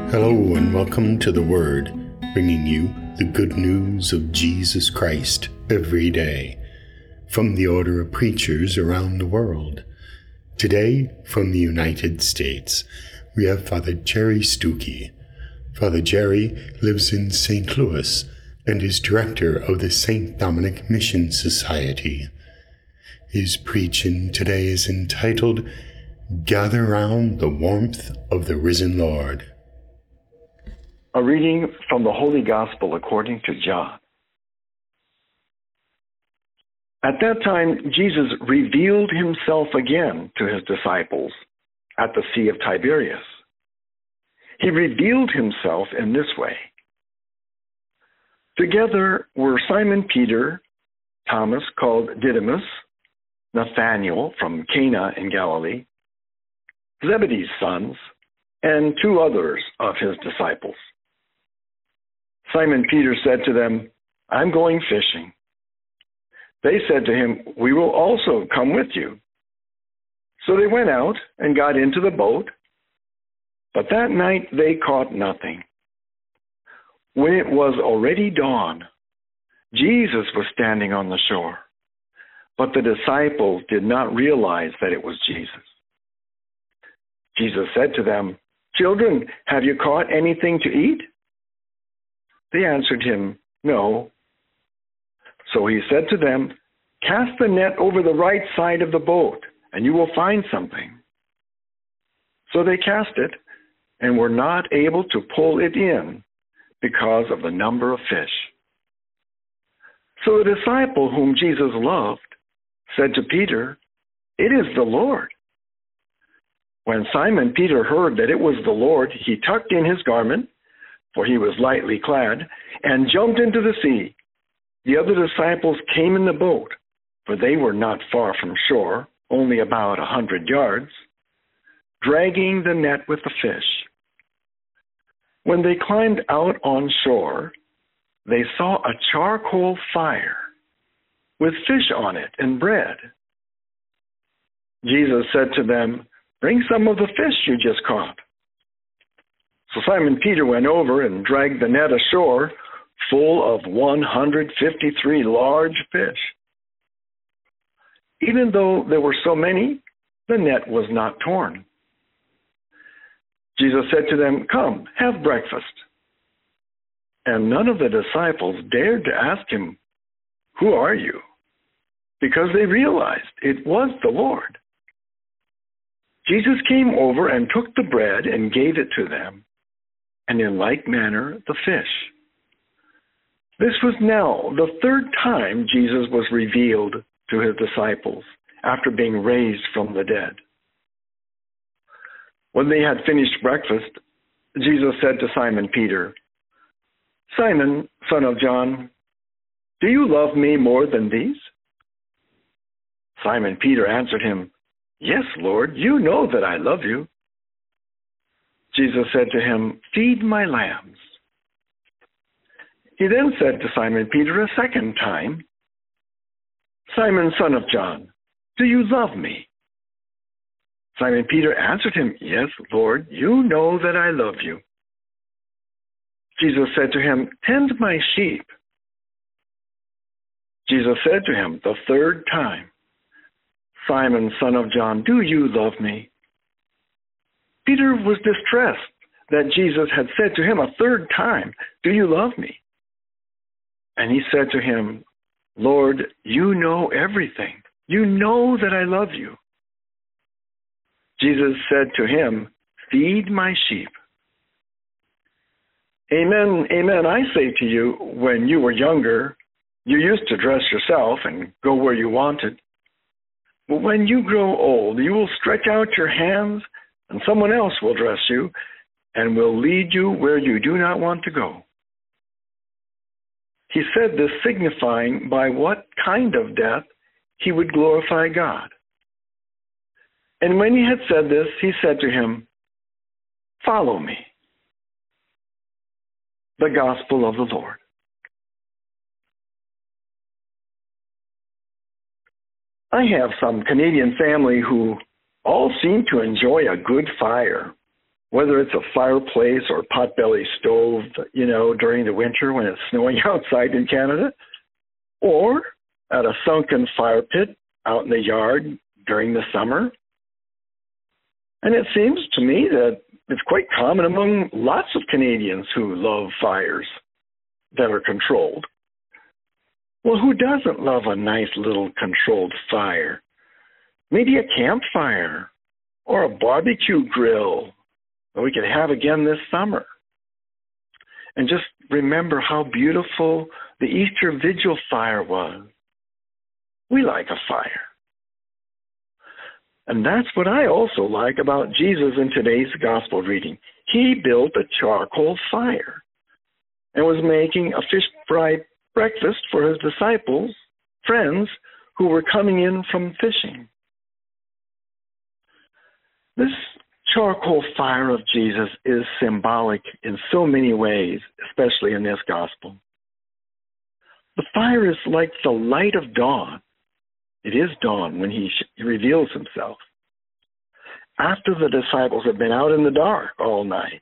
Hello and welcome to The Word, bringing you the good news of Jesus Christ every day from the order of preachers around the world. Today, from the United States, we have Father Jerry Stuckey. Father Jerry lives in St. Louis and is director of the St. Dominic Mission Society. His preaching today is entitled, Gather Round the Warmth of the Risen Lord. A reading from the Holy Gospel according to John. At that time, Jesus revealed himself again to his disciples at the Sea of Tiberias. He revealed himself in this way. Together were Simon Peter, Thomas called Didymus, Nathanael from Cana in Galilee, Zebedee's sons, and two others of his disciples. Simon Peter said to them, "I'm going fishing." They said to him, "We will also come with you." So they went out and got into the boat, but that night they caught nothing. When it was already dawn, Jesus was standing on the shore, but the disciples did not realize that it was Jesus. Jesus said to them, "Children, have you caught anything to eat?" They answered him, "No." So he said to them, "Cast the net over the right side of the boat, and you will find something." So they cast it, and were not able to pull it in because of the number of fish. So the disciple whom Jesus loved said to Peter, "It is the Lord." When Simon Peter heard that it was the Lord, he tucked in his garment, for he was lightly clad, and jumped into the sea. The other disciples came in the boat, for they were not far from shore, only about 100 yards, dragging the net with the fish. When they climbed out on shore, they saw a charcoal fire with fish on it and bread. Jesus said to them, "Bring some of the fish you just caught." So Simon Peter went over and dragged the net ashore, full of 153 large fish. Even though there were so many, the net was not torn. Jesus said to them, "Come, have breakfast." And none of the disciples dared to ask him, "Who are you?" because they realized it was the Lord. Jesus came over and took the bread and gave it to them, and in like manner the fish. This was now the third time Jesus was revealed to his disciples after being raised from the dead. When they had finished breakfast, Jesus said to Simon Peter, "Simon, son of John, do you love me more than these?" Simon Peter answered him, "Yes, Lord, you know that I love you." Jesus said to him, "Feed my lambs." He then said to Simon Peter a second time, "Simon, son of John, do you love me?" Simon Peter answered him, "Yes, Lord, you know that I love you." Jesus said to him, "Tend my sheep." Jesus said to him the third time, "Simon, son of John, do you love me?" Peter was distressed that Jesus had said to him a third time, "Do you love me?" And he said to him, "Lord, you know everything. You know that I love you." Jesus said to him, "Feed my sheep." Amen, amen, I say to you, when you were younger, you used to dress yourself and go where you wanted. But when you grow old, you will stretch out your hands, and someone else will dress you and will lead you where you do not want to go. He said this signifying by what kind of death he would glorify God. And when he had said this, he said to him, "Follow me." The Gospel of the Lord. I have some Canadian family who all seem to enjoy a good fire. whether it's a fireplace or potbelly stove, during the winter when it's snowing outside in Canada, or at a sunken fire pit out in the yard during the summer. And it seems to me that it's quite common among lots of Canadians who love fires that are controlled. Well, who doesn't love a nice little controlled fire? Maybe a campfire or a barbecue grill that we could have again this summer. And just remember how beautiful the Easter Vigil fire was. We like a fire. And that's what I also like about Jesus in today's gospel reading. He built a charcoal fire and was making a fish fry breakfast for his disciples, friends who were coming in from fishing. This charcoal fire of Jesus is symbolic in so many ways, especially in this gospel. The fire is like the light of dawn. It is dawn when he reveals himself, after the disciples have been out in the dark all night.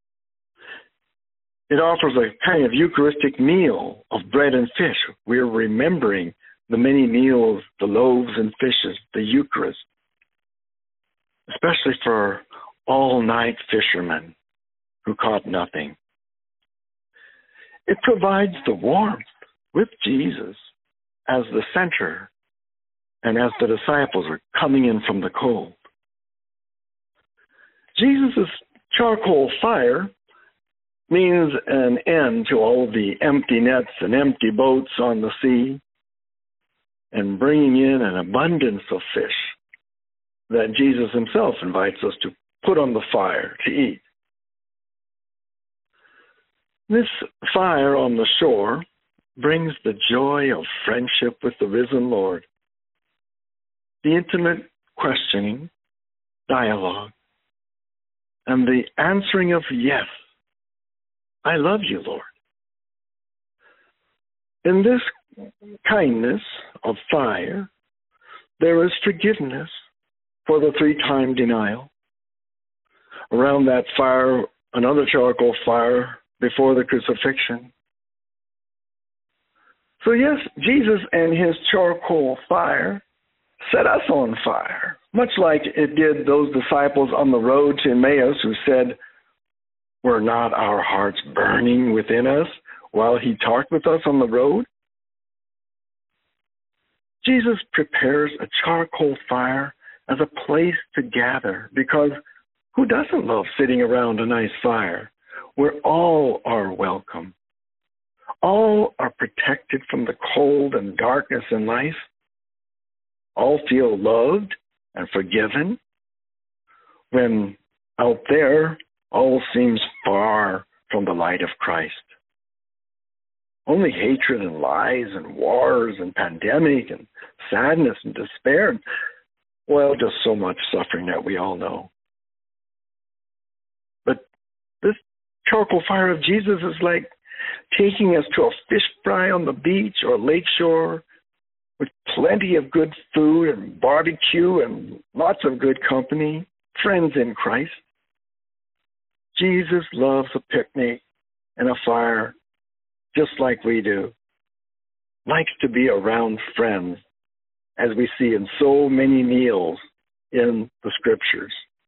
It offers a kind of Eucharistic meal of bread and fish. We're remembering the many meals, the loaves and fishes, the Eucharist, especially for all-night fishermen who caught nothing. It provides the warmth with Jesus as the center and as the disciples are coming in from the cold. Jesus' charcoal fire means an end to all the empty nets and empty boats on the sea, and bringing in an abundance of fish that Jesus himself invites us to put on the fire to eat. This fire on the shore brings the joy of friendship with the risen Lord, the intimate questioning, dialogue, and the answering of yes, I love you, Lord. In this kindness of fire, there is forgiveness for the 3-time denial. Around that fire, another charcoal fire before the crucifixion. So yes, Jesus and his charcoal fire set us on fire, much like it did those disciples on the road to Emmaus who said, were not our hearts burning within us while he talked with us on the road? Jesus prepares a charcoal fire as a place to gather, because who doesn't love sitting around a nice fire where all are welcome? All are protected from the cold and darkness in life. All feel loved and forgiven, when out there all seems far from the light of Christ. Only hatred and lies and wars and pandemic and sadness and despair and, well, just so much suffering that we all know. But this charcoal fire of Jesus is like taking us to a fish fry on the beach or lakeshore with plenty of good food and barbecue and lots of good company, friends in Christ. Jesus loves a picnic and a fire just like we do. Likes to be around friends, as we see in so many meals in the scriptures.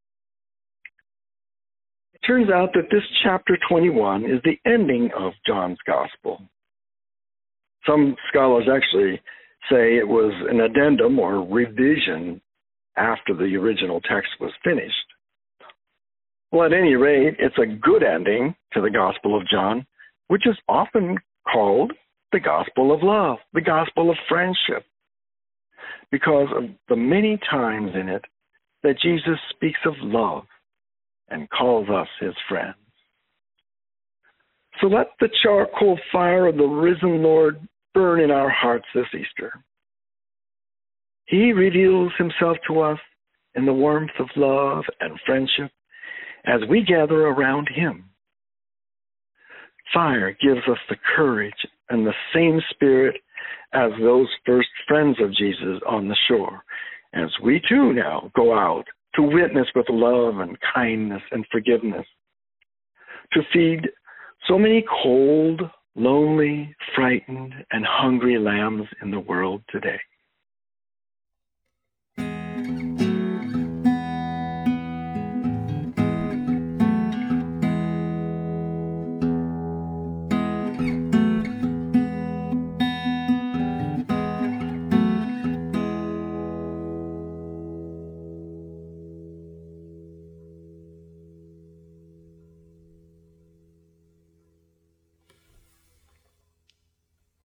It turns out that this chapter 21 is the ending of John's gospel. Some scholars actually say it was an addendum or revision after the original text was finished. Well, at any rate, it's a good ending to the Gospel of John, which is often called the gospel of love, the gospel of friendship, because of the many times in it that Jesus speaks of love and calls us his friends. So let the charcoal fire of the risen Lord burn in our hearts this Easter. He reveals himself to us in the warmth of love and friendship as we gather around him. Fire gives us the courage and the same spirit as those first friends of Jesus on the shore, as we too now go out to witness with love and kindness and forgiveness, to feed so many cold, lonely, frightened, and hungry lambs in the world today.